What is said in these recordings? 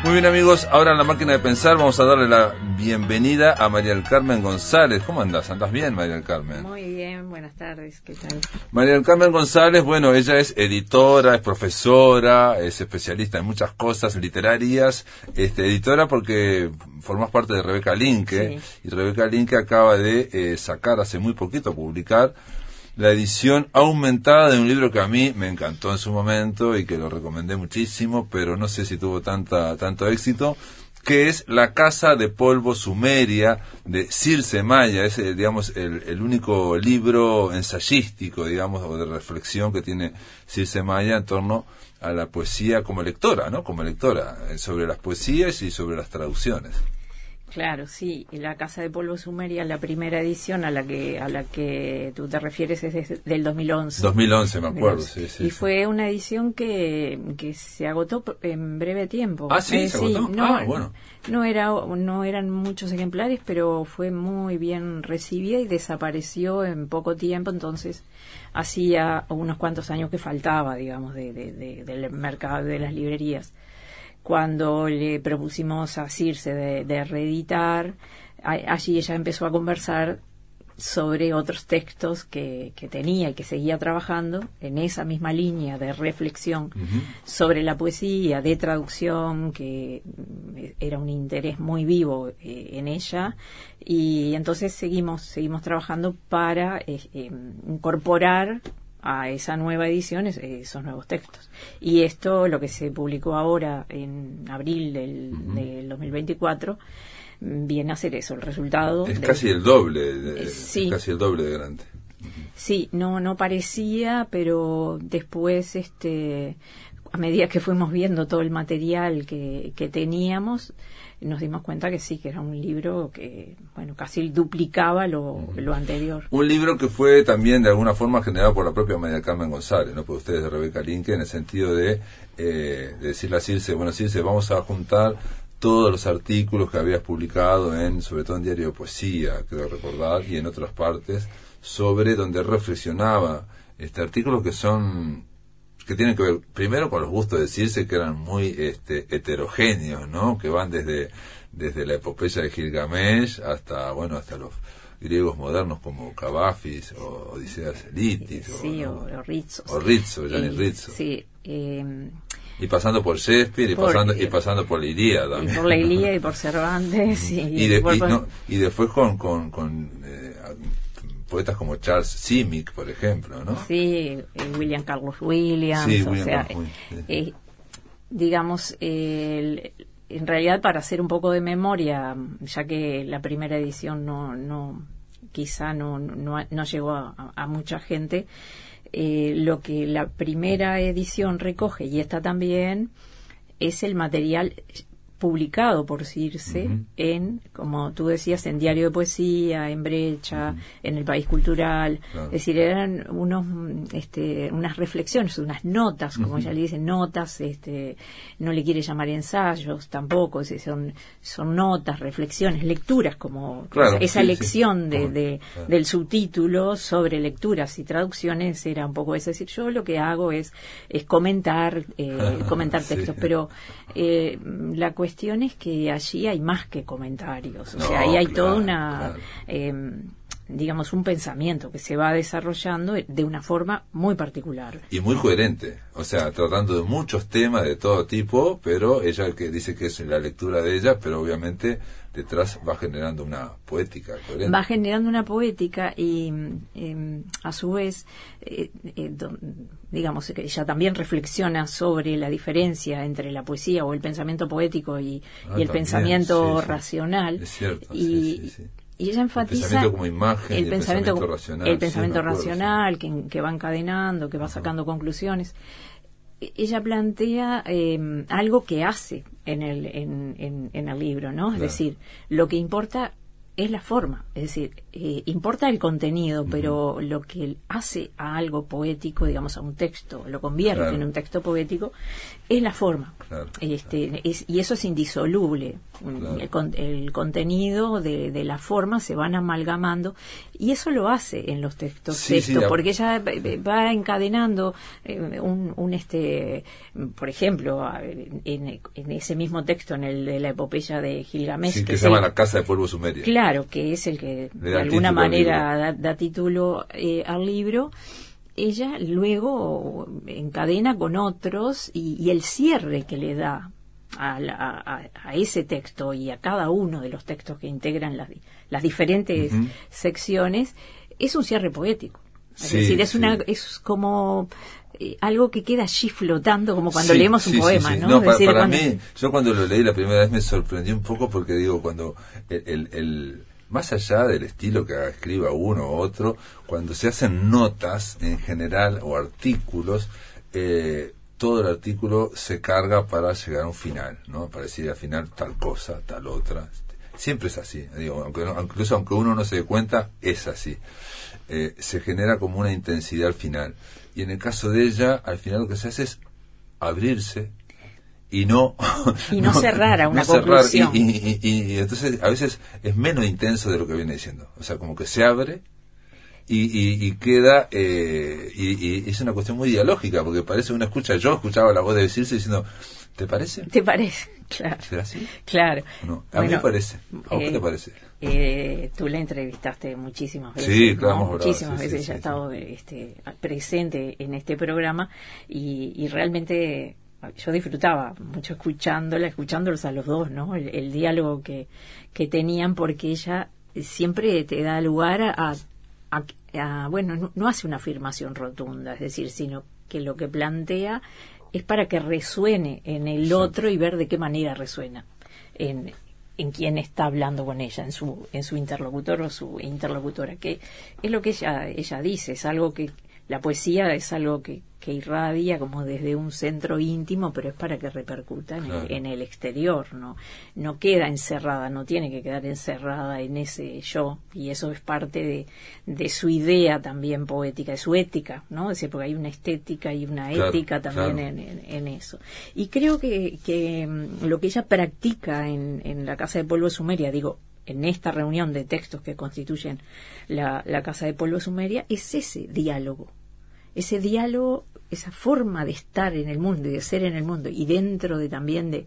Muy bien, amigos, ahora en la máquina de pensar vamos a darle la bienvenida a María del Carmen González. ¿Cómo andás? ¿Andás bien, María del Carmen? Muy bien, buenas tardes, ¿qué tal? María del Carmen González, bueno, ella es editora, es profesora, es especialista en muchas cosas literarias, editora porque formás parte de Rebeca Linke, sí. Y Rebeca Linke acaba de sacar hace muy poquito, publicar la edición aumentada de un libro que a mí me encantó en su momento y que lo recomendé muchísimo, pero no sé si tuvo tanto éxito, que es La Casa de Polvo Sumeria, de Circe Maya. Es, digamos, el único libro ensayístico, digamos, o de reflexión que tiene Circe Maya en torno a la poesía como lectora, ¿no? Como lectora, sobre las poesías y sobre las traducciones. Claro, sí, La Casa de Polvo Sumeria, la primera edición a la que tú te refieres es del 2011. 2011, me acuerdo, sí. Y fue una edición que se agotó en breve tiempo. Ah, sí, se agotó. Bueno. No eran muchos ejemplares, pero fue muy bien recibida y desapareció en poco tiempo, entonces hacía unos cuantos años que faltaba, digamos, del mercado de las librerías. Cuando le propusimos a Circe de reeditar, allí ella empezó a conversar sobre otros textos que tenía y que seguía trabajando en esa misma línea de reflexión sobre la poesía, de traducción, que era un interés muy vivo en ella, y entonces seguimos trabajando para incorporar a esa nueva edición esos nuevos textos. Y esto, lo que se publicó ahora en abril del 2024, viene a ser eso, el resultado. Es casi el doble, sí. Es casi el doble de grande. Sí, no parecía, pero después, a medida que fuimos viendo todo el material que teníamos, nos dimos cuenta que sí, que era un libro que, bueno, casi duplicaba lo anterior. Un libro que fue también de alguna forma generado por la propia María del Carmen González, ¿no? Por ustedes de Rebeca Linke, en el sentido de decirle a Circe, bueno, Circe, vamos a juntar todos los artículos que habías publicado sobre todo en Diario de Poesía, creo recordar, y en otras partes, sobre donde reflexionaba artículos que tienen que ver primero con los gustos de Circe, que eran muy heterogéneos, ¿no? Que van desde la epopeya de Gilgamesh hasta los griegos modernos como Cavafis o Odiseas Litis, sí, o Rizzo. O Rizzo, Gianni Rizzo. Sí, y pasando por Shakespeare y pasando por la Ilíada. Y por la Ilíada y por Cervantes. Y después con poetas como Charles Simic, por ejemplo, ¿no? Sí, William Carlos Williams, sí, digamos, en realidad, para hacer un poco de memoria, ya que la primera edición quizá no llegó a mucha gente, lo que la primera edición recoge, y esta también, es el material publicado por Circe en, como tú decías, en Diario de Poesía, en Brecha, en El País Cultural. Claro. Es decir, eran unas reflexiones, unas notas, como ella le dice, notas, no le quiere llamar ensayos tampoco, es decir, son notas, reflexiones, lecturas, como claro, esa lección del subtítulo sobre lecturas y traducciones era un poco eso. Es decir, yo lo que hago es comentar textos, pero la cuestión es que allí hay más que comentarios, o sea, ahí hay toda una, digamos, un pensamiento que se va desarrollando de una forma muy particular. Y muy coherente, o sea, tratando de muchos temas de todo tipo, pero ella que dice que es la lectura de ella, pero obviamente detrás va generando una poética coherente. Va generando una poética y a su vez, digamos, que ella también reflexiona sobre la diferencia entre la poesía o el pensamiento poético y el también, pensamiento racional. Es cierto, y ella enfatiza el pensamiento como imagen, el pensamiento racional, el pensamiento racional sí. que va encadenando, que va sacando conclusiones. Ella plantea algo que hace en el libro, ¿no? Claro. Es decir, lo que importa es la forma, es decir, importa el contenido, pero lo que hace a algo poético, digamos, a un texto, lo convierte en un texto poético, es la forma. Y eso es indisoluble. El contenido de la forma se van amalgamando, y eso lo hace en los textos, porque ella va encadenando por ejemplo, en ese mismo texto, en el de la epopeya de Gilgamesh, que se llama La Casa de Polvo Sumeria. Claro, que es el que de alguna manera da título al libro. Ella luego encadena con otros, y el cierre que le da a ese texto y a cada uno de los textos que integran las diferentes secciones es un cierre poético. Es decir, es como algo que queda allí flotando, como cuando leemos un poema, ¿no? Para mí, yo cuando lo leí la primera vez me sorprendí un poco, porque digo, cuando más allá del estilo que escriba uno u otro, cuando se hacen notas en general o artículos, todo el artículo se carga para llegar a un final, ¿no? Para decir al final tal cosa, tal otra. Siempre es así, digo, incluso aunque uno no se dé cuenta, es así. Se genera como una intensidad al final. Y en el caso de ella, al final lo que se hace es abrirse y no cerrar a una conclusión. Y entonces a veces es menos intenso de lo que viene diciendo. O sea, como que se abre y queda, y es una cuestión muy dialógica, porque parece uno escucha, yo escuchaba la voz de decirse diciendo, ¿te parece? ¿Te parece? Claro. ¿Será así? Claro. No, a mí me parece. ¿A qué te parece? Tú la entrevistaste muchísimas veces. Sí, claro, ¿no? Muchísimas veces ella ha estado presente en este programa, y realmente yo disfrutaba mucho escuchándolos a los dos, ¿no? El diálogo que tenían, porque ella siempre te da lugar bueno, no hace una afirmación rotunda, es decir, sino que lo que plantea es para que resuene en el otro, y ver de qué manera resuena en quien está hablando con ella, en su interlocutor o su interlocutora, que es lo que ella dice, es algo que la poesía es algo que irradia como desde un centro íntimo, pero es para que repercuta en el exterior, no queda encerrada, no tiene que quedar encerrada en ese yo, y eso es parte de su idea también poética, de su ética, ¿no? Es decir, porque hay una estética y una ética también en eso. Y creo que lo que ella practica en la Casa de Polvo Sumeria, digo, en esta reunión de textos que constituyen la Casa de Polvo Sumeria, es ese diálogo, esa forma de estar en el mundo y de ser en el mundo, y dentro también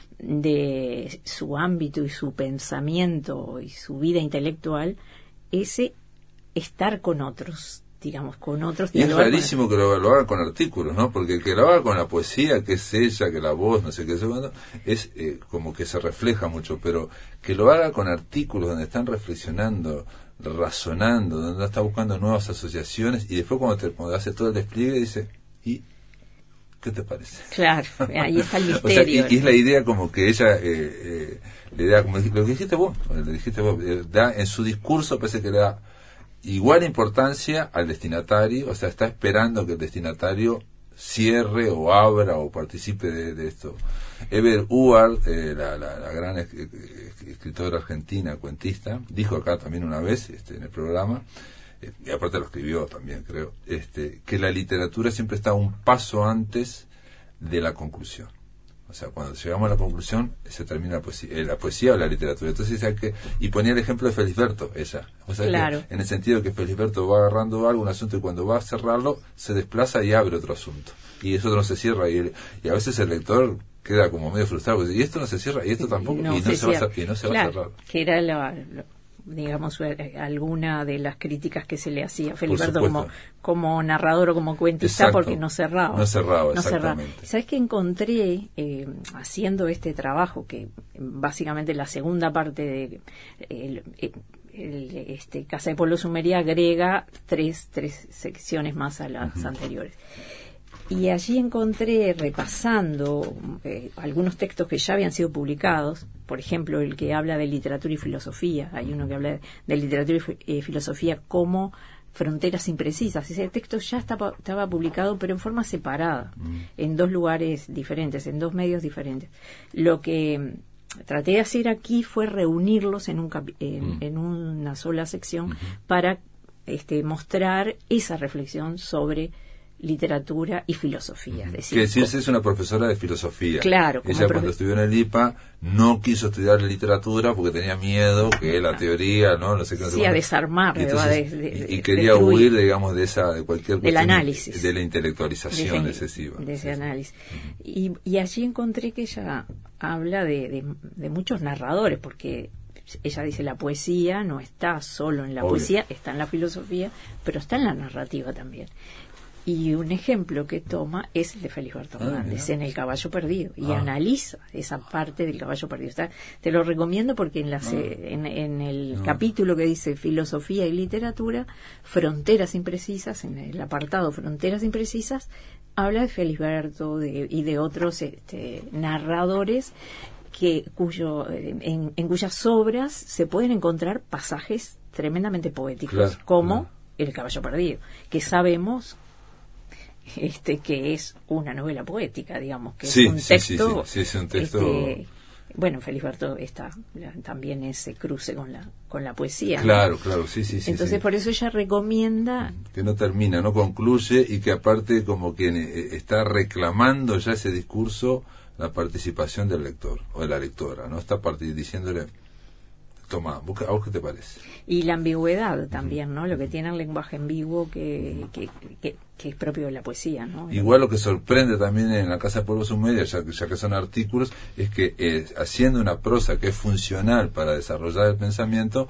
de su ámbito y su pensamiento y su vida intelectual, ese estar con otros, digamos, con otros. Y es rarísimo que lo haga con artículos, ¿no? Porque que lo haga con la poesía, que es ella, que la voz, no sé qué, es como que se refleja mucho, pero que lo haga con artículos donde están reflexionando, razonando, donde está buscando nuevas asociaciones, y después cuando hace todo el despliegue dice, ¿y qué te parece? Claro, ahí está el misterio. O sea, y es la idea como que ella le da, como lo que dijiste vos, da en su discurso, parece que le da igual importancia al destinatario, o sea, está esperando que el destinatario cierre o abra o participe de esto. Eber Huard, la gran escritora argentina, cuentista, dijo acá también una vez en el programa, y aparte lo escribió también, creo, que la literatura siempre está un paso antes de la conclusión. O sea, cuando llegamos a la conclusión, se termina la poesía o la literatura. Entonces, y ponía el ejemplo de Felisberto, ella. O sea, claro. En el sentido de que Felisberto va agarrando algo, un asunto, y cuando va a cerrarlo, se desplaza y abre otro asunto. Y eso no se cierra. Y a veces el lector queda como medio frustrado. Y esto no se cierra, y esto tampoco, y no se va a cerrar. Que era digamos, alguna de las críticas que se le hacía a Felisberto como narrador o como cuentista. Exacto. Porque no cerraba. Exactamente. ¿Sabes qué encontré haciendo este trabajo? Que básicamente la segunda parte de Casa de Polvo Sumeria agrega tres secciones más a las anteriores. Y allí encontré, repasando algunos textos que ya habían sido publicados, por ejemplo, el que habla de literatura y filosofía. Hay uno que habla de literatura y filosofía como fronteras imprecisas. Ese texto ya estaba publicado, pero en forma separada, en dos lugares diferentes, en dos medios diferentes. Lo que traté de hacer aquí fue reunirlos en una sola sección para mostrar esa reflexión sobre literatura y filosofía. Es decir, que Circe es una profesora de filosofía. Claro. Ella cuando estudió en el IPA no quiso estudiar literatura porque tenía miedo que la teoría, no sé qué. Sí, a desarmar. Y quería huir, digamos, de cualquier cuestión. Del análisis. De la intelectualización excesiva. De ese análisis. Y allí encontré que ella habla de muchos narradores, porque ella dice la poesía no está solo en la poesía, está en la filosofía, pero está en la narrativa también. Y un ejemplo que toma es el de Felisberto Hernández en El caballo perdido, y analiza esa parte del caballo perdido. Te lo recomiendo porque en el capítulo que dice filosofía y literatura, fronteras imprecisas, en el apartado fronteras imprecisas, habla de Felisberto y de otros narradores en cuyas obras se pueden encontrar pasajes tremendamente poéticos, como El caballo perdido, que sabemos que es una novela poética, digamos, que es un texto. Sí, es un texto. Bueno, Felisberto también ese cruce con la poesía. Claro, sí. Entonces, por eso ella recomienda que no termina, no concluye, y que aparte como que está reclamando ya ese discurso, la participación del lector o de la lectora, no está diciéndole, toma, ¿a vos qué te parece? Y la ambigüedad también, ¿no? Lo que tiene el lenguaje ambiguo que es propio de la poesía, ¿no? Igual lo que sorprende también en La Casa de Polvo Submedia, ya que son artículos, es que haciendo una prosa que es funcional para desarrollar el pensamiento,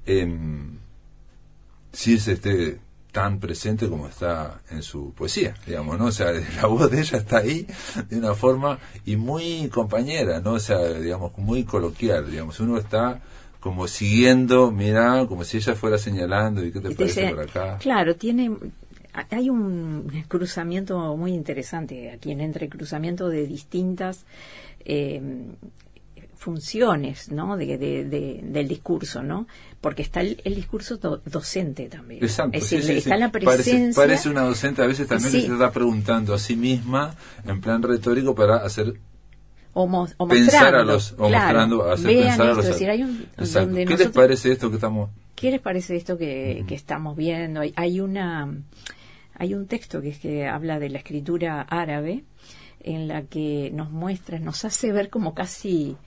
Circe esté tan presente como está en su poesía, digamos, ¿no? O sea, la voz de ella está ahí de una forma y muy compañera, ¿no? O sea, digamos, muy coloquial, digamos, uno está como siguiendo, mira, como si ella fuera señalando, ¿y qué te parece por acá? Claro, hay un cruzamiento muy interesante aquí, en entrecruzamiento de distintas funciones, ¿no? del discurso, ¿no? Porque está el discurso docente también. Exacto, es decir, está la presencia. Parece una docente, a veces también se está preguntando a sí misma en plan retórico para hacer mostrando, hacer pensar a los decir, ¿Qué les parece esto que estamos? ¿Qué les parece esto que estamos viendo? Hay un texto que habla de la escritura árabe, en la que nos hace ver como casi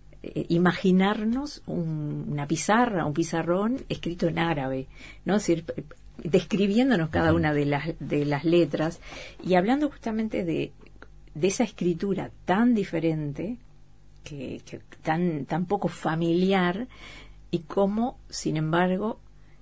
imaginarnos una pizarra, un pizarrón escrito en árabe, ¿no? Es decir, describiéndonos cada una de las letras y hablando justamente de esa escritura tan diferente, que tan poco familiar, y cómo, sin embargo,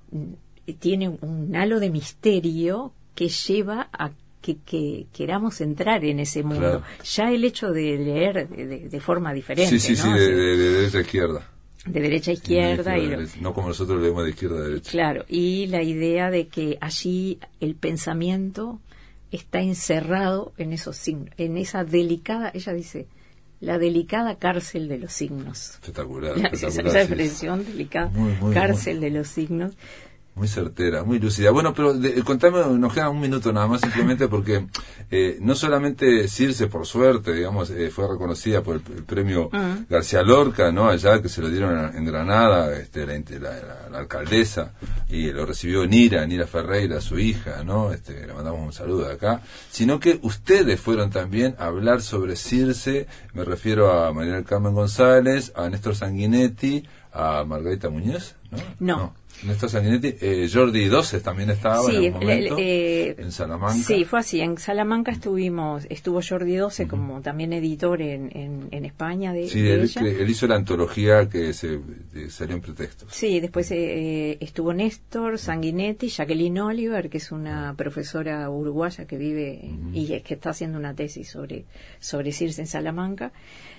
tiene un halo de misterio que lleva a que queramos entrar en ese mundo. Claro. Ya el hecho de leer de forma diferente, ¿no? De derecha a izquierda. De derecha a izquierda. No como nosotros leemos de izquierda a derecha. Claro, y la idea de que allí el pensamiento está encerrado en esos signos, en esa delicada, ella dice, la delicada cárcel de los signos. Espectacular. Esa expresión delicada, muy, cárcel de los signos. Muy certera, muy lúcida. Bueno, pero contame, nos queda un minuto nada más, simplemente porque no solamente Circe, por suerte, digamos, fue reconocida por el premio García Lorca, ¿no? Allá, que se lo dieron en Granada, la alcaldesa, y lo recibió Nira Ferreira, su hija, ¿no? Le mandamos un saludo de acá. Sino que ustedes fueron también a hablar sobre Circe, me refiero a María del Carmen González, a Néstor Sanguinetti, a Margarita Muñoz, ¿no? No. Néstor Sanguinetti, Jordi Doses también estaba en algún momento, en Salamanca. Sí, fue así. En Salamanca estuvo Jordi Doses como también editor en España de ella. Él hizo la antología que salió en Pretextos. Sí, después estuvo Néstor Sanguinetti, Jacqueline Oliver, que es una profesora uruguaya que vive y que está haciendo una tesis sobre Circe en Salamanca.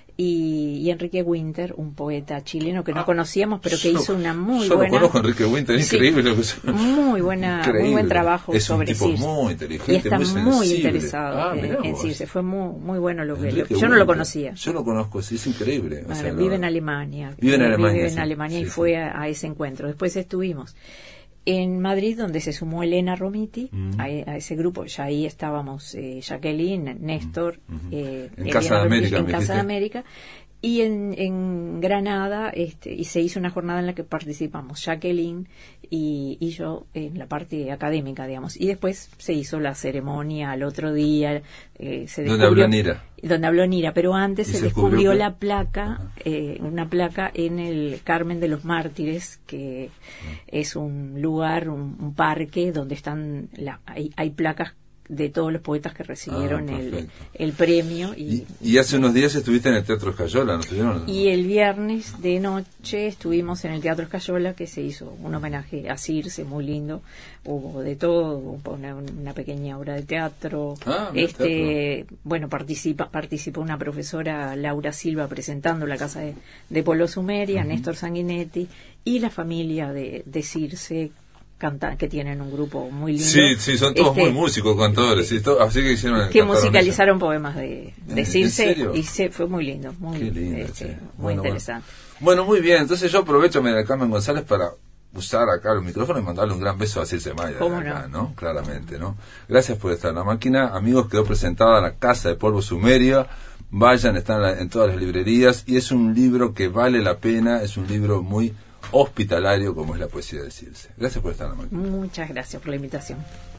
Y Enrique Winter, un poeta chileno que no conocíamos, pero que hizo una muy buena... Yo lo conozco a Enrique Winter, increíble. Muy buen trabajo sobre Circe. Es un tipo muy inteligente, y está muy interesado en Circe. Fue muy bueno lo que... Yo no lo conocía. Yo lo conozco, sí, es increíble. Bueno, vive en Alemania. Vive en Alemania y fue a ese encuentro. Después estuvimos en Madrid, donde se sumó Elena Romiti a ese grupo. Ya ahí estábamos Jacqueline, Néstor, en Casa de América. En Casa de América. Y en Granada y se hizo una jornada en la que participamos Jacqueline y yo en la parte académica, digamos. Y después se hizo la ceremonia al otro día. ¿Dónde habló Nira? Donde habló Nira, pero antes se descubrió que... la placa, una placa en el Carmen de los Mártires, que es un lugar, un parque donde están hay placas de todos los poetas que recibieron el premio. Y hace unos días estuviste en el Teatro Escayola, ¿no estuvieron? Y el viernes de noche estuvimos en el Teatro Escayola, que se hizo un homenaje a Circe, muy lindo. Hubo de todo, hubo una pequeña obra de teatro. Bueno, participó una profesora, Laura Silva, presentando la casa de Polo Sumeria, Néstor Sanguinetti, y la familia de Circe, que tienen un grupo muy lindo. Sí, son todos muy músicos, cantadores. Así que hicieron que musicalizaron poemas de Circe. Y fue muy lindo, muy interesante. Bueno, muy bien. Entonces yo aprovecho a Carmen González para usar acá el micrófono y mandarle un gran beso a Circe Maya. ¿Cómo acá, no? ¿no? Claramente, ¿no? Gracias por estar en la máquina. Amigos, quedó presentada La Casa de Polvo Sumeria. Vayan, están en todas las librerías. Y es un libro que vale la pena. Es un libro muy hospitalario como es la poesía de Circe. Gracias por estar en la máquina. Muchas gracias por la invitación.